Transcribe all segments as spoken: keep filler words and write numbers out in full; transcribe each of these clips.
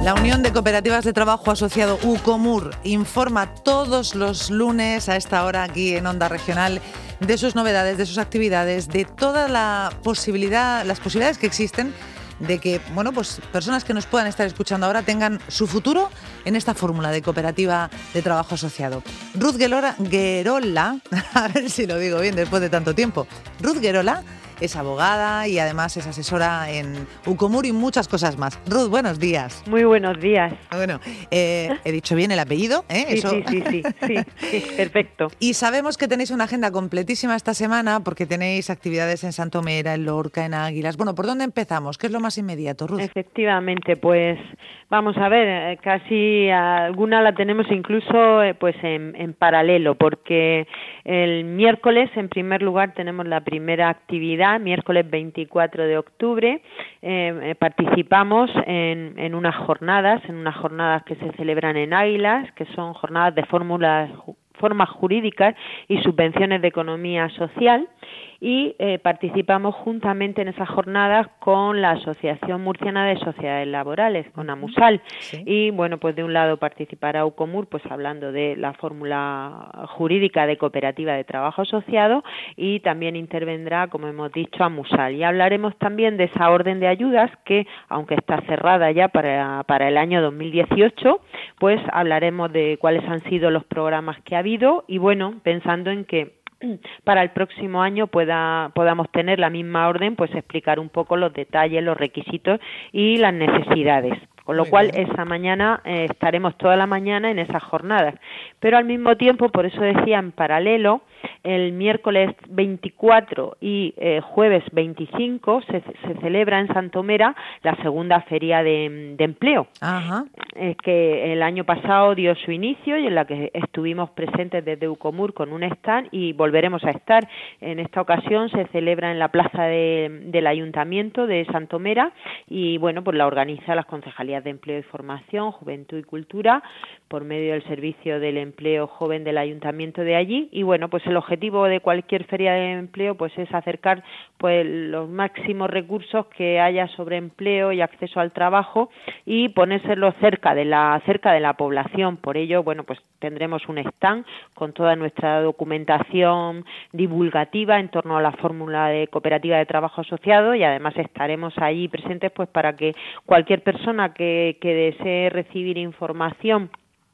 La Unión de Cooperativas de Trabajo Asociado UCOMUR informa todos los lunes a esta hora aquí en Onda Regional de sus novedades, de sus actividades, de toda la posibilidad, las posibilidades que existen de que, bueno, pues personas que nos puedan estar escuchando ahora tengan su futuro en esta fórmula de cooperativa de trabajo asociado. Ruth Guerola, Guerola, a ver si lo digo bien después de tanto tiempo. Ruth Guerola es abogada y además es asesora en UCOMUR y muchas cosas más. Ruth, buenos días. Muy buenos días. Bueno, eh, he dicho bien el apellido, ¿eh? Sí, Eso... sí, sí, sí, sí, sí, perfecto. Y sabemos que tenéis una agenda completísima esta semana porque tenéis actividades en Santomera, en Lorca, en Águilas. Bueno, ¿por dónde empezamos? ¿Qué es lo más inmediato, Ruth? Efectivamente, pues vamos a ver, casi alguna la tenemos incluso pues en, en paralelo, porque el miércoles, en primer lugar, tenemos la primera actividad, miércoles veinticuatro de octubre, eh, participamos en, en unas jornadas, en unas jornadas que se celebran en Águilas, que son jornadas de fórmulas formas jurídicas y subvenciones de economía social, y eh, participamos juntamente en esas jornadas con la Asociación Murciana de Sociedades Laborales, con AMUSAL, sí. Y bueno, pues de un lado participará UCOMUR, pues hablando de la fórmula jurídica de cooperativa de trabajo asociado, y también intervendrá, como hemos dicho, AMUSAL, y hablaremos también de esa orden de ayudas que, aunque está cerrada ya para, para el año dos mil dieciocho, pues hablaremos de cuáles han sido los programas que ha habido, y bueno, pensando en que para el próximo año pueda podamos tener la misma orden, pues explicar un poco los detalles, los requisitos y las necesidades. Con lo Muy cual, bien. esa mañana eh, estaremos toda la mañana en esas jornadas. Pero al mismo tiempo, por eso decía en paralelo, el miércoles veinticuatro y eh, jueves veinticinco se, se celebra en Santomera la segunda feria de, de empleo. Ajá. Es que el año pasado dio su inicio y en la que estuvimos presentes desde UCOMUR con un stand y volveremos a estar. En esta ocasión se celebra en la plaza de, del Ayuntamiento de Santomera y bueno, pues la organiza las concejalías de Empleo y Formación, Juventud y Cultura, por medio del Servicio del Empleo Joven del Ayuntamiento de allí. Y bueno, pues el objetivo de cualquier feria de empleo pues es acercar pues los máximos recursos que haya sobre empleo y acceso al trabajo y ponérselo cerca de la cerca de la población. Por ello, bueno, pues tendremos un stand con toda nuestra documentación divulgativa en torno a la fórmula de cooperativa de trabajo asociado, y además estaremos allí presentes pues para que cualquier persona que que desee recibir información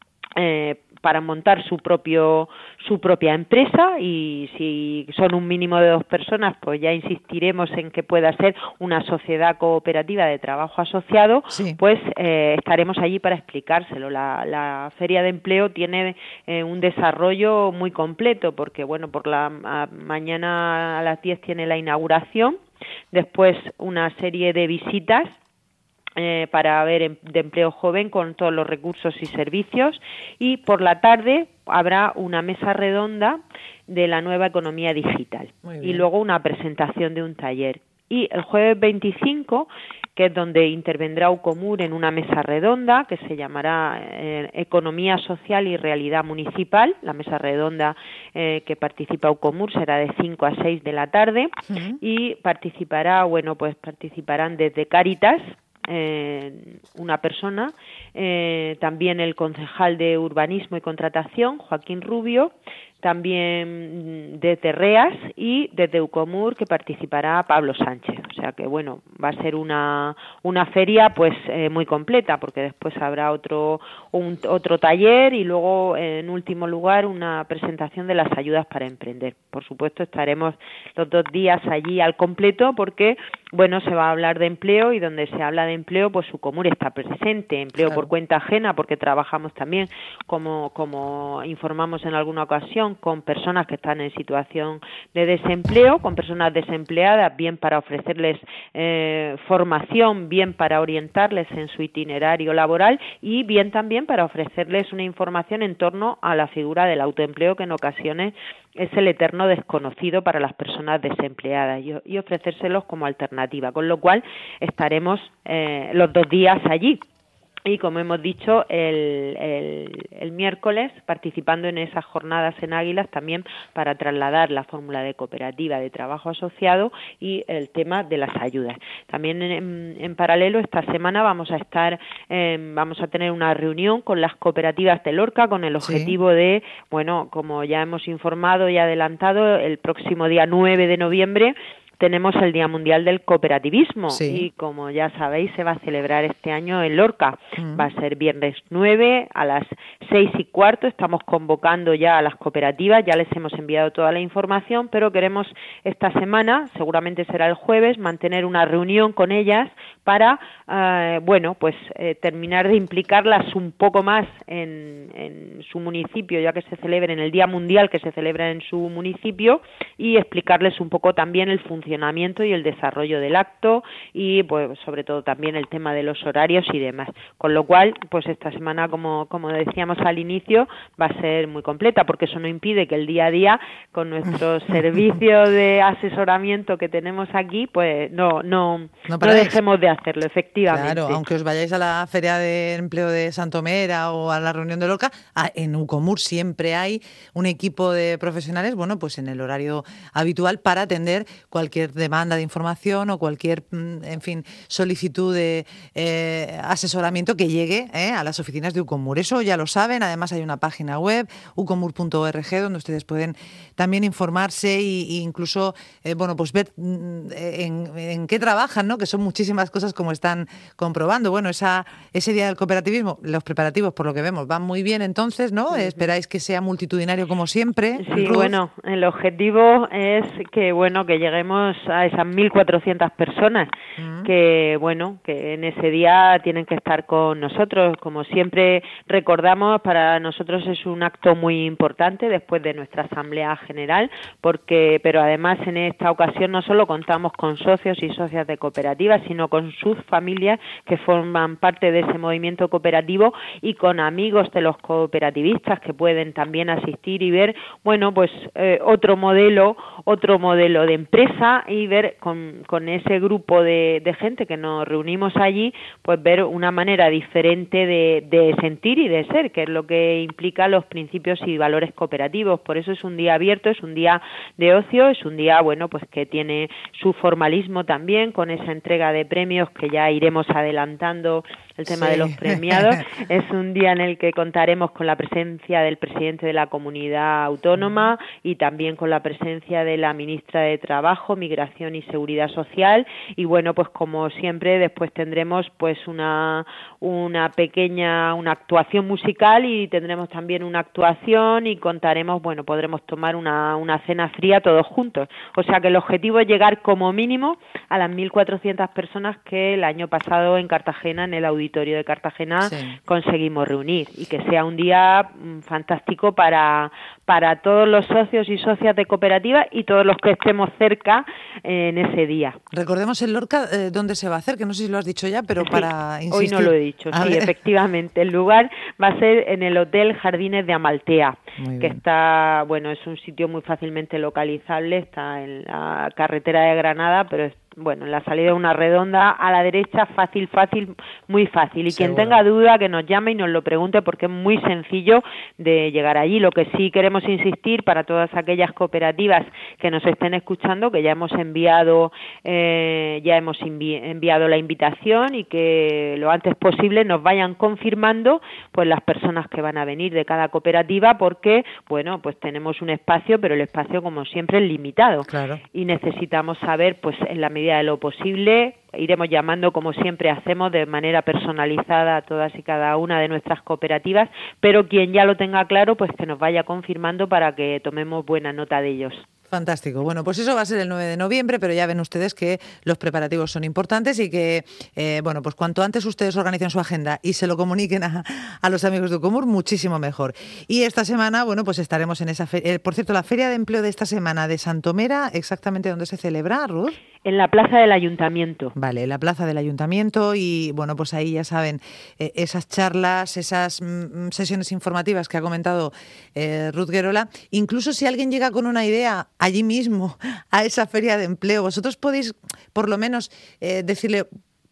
eh, para montar su propio su propia empresa, y si son un mínimo de dos personas, pues ya insistiremos en que pueda ser una sociedad cooperativa de trabajo asociado, sí. Pues eh, estaremos allí para explicárselo. La, la Feria de Empleo tiene eh, un desarrollo muy completo, porque bueno, por la a, mañana a las diez tiene la inauguración, después una serie de visitas Eh, para ver de empleo joven con todos los recursos y servicios, y por la tarde habrá una mesa redonda de la nueva economía digital y luego una presentación de un taller. Y el jueves veinticinco, que es donde intervendrá UCOMUR en una mesa redonda que se llamará eh, Economía Social y Realidad Municipal. La mesa redonda eh, que participa UCOMUR será de cinco a seis de la tarde. Uh-huh. Y participará, bueno, pues participarán desde Cáritas, Eh, una persona, eh, también el concejal de Urbanismo y Contratación, Joaquín Rubio, también desde REAS, y desde UCOMUR, que participará Pablo Sánchez. O sea que bueno, va a ser una una feria pues eh, muy completa, porque después habrá otro un, otro taller y luego en último lugar una presentación de las ayudas para emprender. Por supuesto estaremos los dos días allí al completo, porque bueno, se va a hablar de empleo, y donde se habla de empleo pues UCOMUR está presente. Empleo claro. Por cuenta ajena, porque trabajamos también, como como informamos en alguna ocasión, con personas que están en situación de desempleo, con personas desempleadas, bien para ofrecerles eh, formación, bien para orientarles en su itinerario laboral, y bien también para ofrecerles una información en torno a la figura del autoempleo, que en ocasiones es el eterno desconocido para las personas desempleadas, y, y ofrecérselos como alternativa, con lo cual estaremos eh, los dos días allí. y, como hemos dicho, el, el, el miércoles participando en esas jornadas en Águilas también para trasladar la fórmula de cooperativa de trabajo asociado y el tema de las ayudas. También en, en paralelo esta semana vamos a estar, eh, vamos a tener una reunión con las cooperativas de Lorca con el objetivo sí. de, bueno, como ya hemos informado y adelantado, el próximo día nueve de noviembre tenemos el Día Mundial del Cooperativismo sí. y, como ya sabéis, se va a celebrar este año en Lorca. Mm. Va a ser viernes nueve a las seis y cuarto. Estamos convocando ya a las cooperativas, ya les hemos enviado toda la información, pero queremos esta semana, seguramente será el jueves, mantener una reunión con ellas para, eh, bueno, pues eh, terminar de implicarlas un poco más en, en su municipio, ya que se celebra en el Día Mundial que se celebra en su municipio, y explicarles un poco también el funcionamiento y el desarrollo del acto y, pues, sobre todo también el tema de los horarios y demás. Con lo cual, pues esta semana, como, como decíamos al inicio, va a ser muy completa, porque eso no impide que el día a día, con nuestro servicio de asesoramiento que tenemos aquí, pues no, no, no, no dejemos de hacerlo, efectivamente. Claro, aunque os vayáis a la Feria de Empleo de Santomera o a la reunión de Lorca, en Ucomur siempre hay un equipo de profesionales, bueno, pues en el horario habitual para atender cualquier demanda de información o cualquier, en fin, solicitud de eh, asesoramiento que llegue eh, a las oficinas de Ucomur. Eso ya lo saben. Además hay una página web, ucomur punto org, donde ustedes pueden también informarse e incluso, eh, bueno, pues ver en, en qué trabajan, ¿no? Que son muchísimas cosas, como están comprobando. Bueno, esa ese Día del Cooperativismo, los preparativos, por lo que vemos, van muy bien entonces, ¿no? Sí. Esperáis que sea multitudinario como siempre. Sí, Ruth. Bueno, el objetivo es que, bueno, que lleguemos a esas mil cuatrocientas personas uh-huh. que, bueno, que en ese día tienen que estar con nosotros. Como siempre recordamos, para nosotros es un acto muy importante después de nuestra Asamblea General, porque, pero además en esta ocasión no solo contamos con socios y socias de cooperativas, sino con sus familias que forman parte de ese movimiento cooperativo y con amigos de los cooperativistas que pueden también asistir y ver, bueno, pues eh, otro modelo, otro modelo de empresa, y ver con, con ese grupo de, de gente que nos reunimos allí, pues ver una manera diferente de, de sentir y de ser, que es lo que implica los principios y valores cooperativos. Por eso es un día abierto, es un día de ocio, es un día, bueno, pues que tiene su formalismo también, con esa entrega de premios que ya iremos adelantando el tema sí. de los premiados. Es un día en el que contaremos con la presencia del presidente de la comunidad autónoma y también con la presencia de la ministra de Trabajo, Migración y Seguridad Social, y bueno, pues como siempre después tendremos pues una una pequeña una actuación musical y tendremos también una actuación y contaremos, bueno, podremos tomar una una cena fría todos juntos. O sea que el objetivo es llegar como mínimo a las mil cuatrocientas personas que el año pasado en Cartagena, en el auditorio de Cartagena, sí. conseguimos reunir, y que sea un día fantástico para para todos los socios y socias de cooperativas y todos los que estemos cerca en ese día. Recordemos en Lorca eh, dónde se va a hacer, que no sé si lo has dicho ya, pero sí, para insistir. Hoy no lo he dicho, a sí, ver. Efectivamente. El lugar va a ser en el Hotel Jardines de Amaltea, que está, bueno, es un sitio muy fácilmente localizable, está en la carretera de Granada, pero es bueno, en la salida de una redonda a la derecha, fácil, fácil, muy fácil. Y Seguro. Quien tenga duda que nos llame y nos lo pregunte, porque es muy sencillo de llegar allí. Lo que sí queremos insistir para todas aquellas cooperativas que nos estén escuchando, que ya hemos enviado eh, ya hemos envi- enviado la invitación, y que lo antes posible nos vayan confirmando pues las personas que van a venir de cada cooperativa, porque bueno, pues tenemos un espacio, pero el espacio, como siempre, es limitado. Claro. Y necesitamos saber, pues en la medida de lo posible, iremos llamando, como siempre hacemos, de manera personalizada a todas y cada una de nuestras cooperativas, pero quien ya lo tenga claro, pues que nos vaya confirmando para que tomemos buena nota de ellos. Fantástico. Bueno, pues eso va a ser el nueve de noviembre, pero ya ven ustedes que los preparativos son importantes y que, eh, bueno, pues cuanto antes ustedes organicen su agenda y se lo comuniquen a, a los amigos de Ucomur, muchísimo mejor. Y esta semana, bueno, pues estaremos en esa feria. Eh, por cierto, la Feria de Empleo de esta semana de Santomera, ¿exactamente dónde se celebra, Ruth? En la plaza del Ayuntamiento. Vale, la plaza del Ayuntamiento, y bueno, pues ahí ya saben, eh, esas charlas, esas mm, sesiones informativas que ha comentado eh, Ruth Guerola. Incluso si alguien llega con una idea allí mismo a esa feria de empleo, vosotros podéis por lo menos eh, decirle,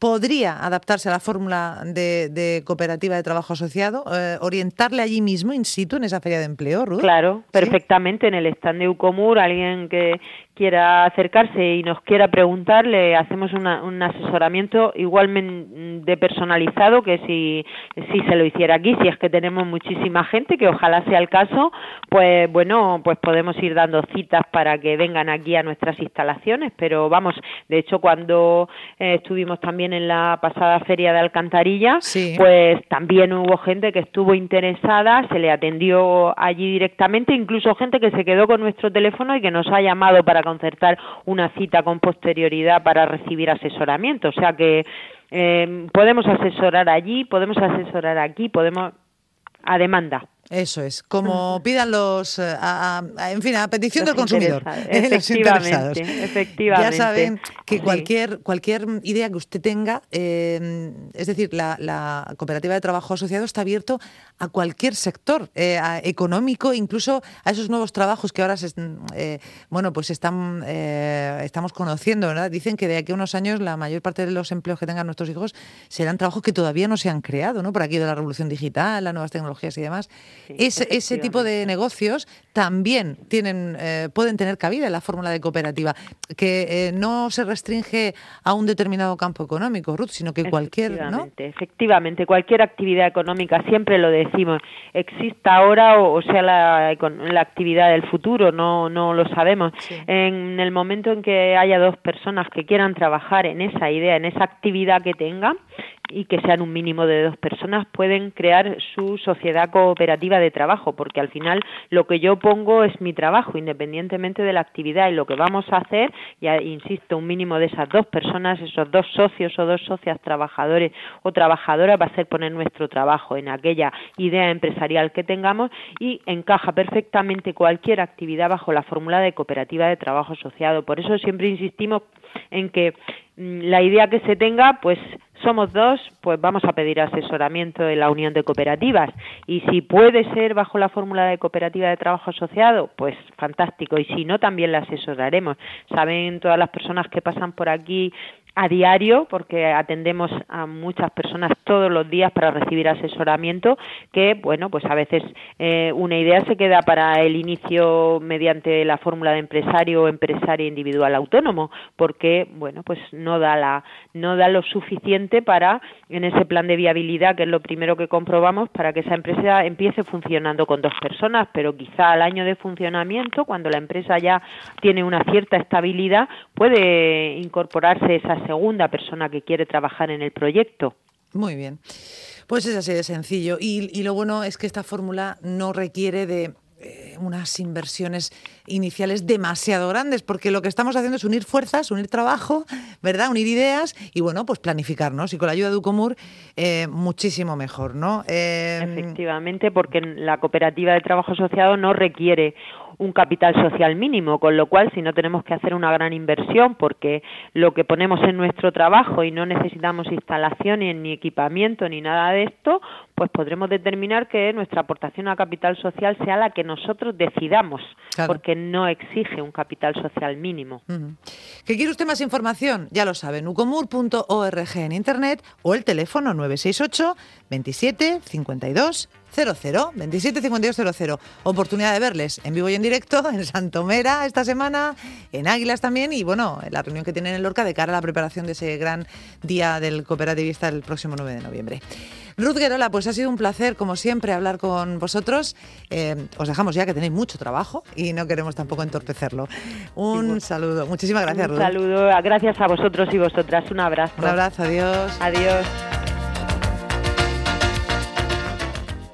podría adaptarse a la fórmula de, de cooperativa de trabajo asociado, eh, orientarle allí mismo, in situ, en esa feria de empleo, Ruth. Claro, perfectamente, ¿sí? En el stand de Ucomur, alguien que quiera acercarse y nos quiera preguntar, le hacemos una, un asesoramiento igualmente personalizado que si, si se lo hiciera aquí. Si es que tenemos muchísima gente, que ojalá sea el caso, pues bueno, pues podemos ir dando citas para que vengan aquí a nuestras instalaciones, pero vamos, de hecho cuando eh, estuvimos también en la pasada feria de Alcantarilla, sí. pues también hubo gente que estuvo interesada, se le atendió allí directamente, incluso gente que se quedó con nuestro teléfono y que nos ha llamado para concertar una cita con posterioridad para recibir asesoramiento, o sea que eh, podemos asesorar allí, podemos asesorar aquí, podemos a demanda. Eso es, como pidan los, a, a, en fin, a petición los del consumidor. Efectivamente, efectivamente. Ya saben que cualquier, cualquier idea que usted tenga, eh, es decir, la, la cooperativa de trabajo asociado está abierto a cualquier sector eh, a, económico, incluso a esos nuevos trabajos que ahora se, eh, bueno, pues están, eh, estamos conociendo, ¿verdad? Dicen que de aquí a unos años la mayor parte de los empleos que tengan nuestros hijos serán trabajos que todavía no se han creado, ¿no? Por aquí de la revolución digital, las nuevas tecnologías y demás. Sí, ese, ese tipo de negocios también tienen, eh, pueden tener cabida en la fórmula de cooperativa, que eh, no se restringe a un determinado campo económico, Ruth, sino que cualquier, ¿no? Efectivamente, cualquier actividad económica, siempre lo decimos, exista ahora o, o sea la, la actividad del futuro, no, no lo sabemos. Sí. En el momento en que haya dos personas que quieran trabajar en esa idea, en esa actividad que tengan, y que sean un mínimo de dos personas, pueden crear su sociedad cooperativa de trabajo, porque al final lo que yo pongo es mi trabajo, independientemente de la actividad, y lo que vamos a hacer, ya insisto, un mínimo de esas dos personas, esos dos socios o dos socias trabajadores o trabajadoras, va a ser poner nuestro trabajo en aquella idea empresarial que tengamos, y encaja perfectamente cualquier actividad bajo la fórmula de cooperativa de trabajo asociado. Por eso siempre insistimos en que la idea que se tenga, pues somos dos, pues vamos a pedir asesoramiento en la Unión de Cooperativas, y si puede ser bajo la fórmula de cooperativa de trabajo asociado, pues fantástico, y si no, también la asesoraremos. Saben todas las personas que pasan por aquí a diario, porque atendemos a muchas personas todos los días para recibir asesoramiento, que bueno, pues a veces eh, una idea se queda para el inicio mediante la fórmula de empresario o empresaria individual autónomo, porque bueno, pues no da la no da lo suficiente para, en ese plan de viabilidad, que es lo primero que comprobamos, para que esa empresa empiece funcionando con dos personas, pero quizá al año de funcionamiento, cuando la empresa ya tiene una cierta estabilidad, puede incorporarse esa segunda persona que quiere trabajar en el proyecto. Muy bien, pues es así de sencillo, y, y lo bueno es que esta fórmula no requiere de eh, unas inversiones iniciales demasiado grandes, porque lo que estamos haciendo es unir fuerzas, unir trabajo, ¿verdad? Unir ideas y, bueno, pues planificarnos, y con la ayuda de Ucomur eh, muchísimo mejor, ¿no? Eh... Efectivamente, porque la cooperativa de trabajo asociado no requiere un capital social mínimo, con lo cual si no tenemos que hacer una gran inversión, porque lo que ponemos en nuestro trabajo y no necesitamos instalaciones ni equipamiento ni nada de esto, pues podremos determinar que nuestra aportación a capital social sea la que nosotros decidamos, claro, porque no exige un capital social mínimo. Uh-huh. ¿Que quiere usted más información? Ya lo saben, ucomur punto org en internet, o el teléfono nueve seis ocho, veintisiete, cincuenta y dos, cero cero, veintisiete, cincuenta y dos, cero cero. Oportunidad de verles en vivo y en directo en Santomera esta semana, en Águilas también, y bueno, en la reunión que tienen en Lorca de cara a la preparación de ese gran día del cooperativista el próximo nueve de noviembre. Ruth Guerola, pues ha sido un placer, como siempre, hablar con vosotros. Eh, os dejamos ya, que tenéis mucho trabajo y no queremos tampoco entorpecerlo. Un sí, saludo. Muchísimas gracias, un Ruth. Un saludo. Gracias a vosotros y vosotras. Un abrazo. Un abrazo. Adiós. Adiós.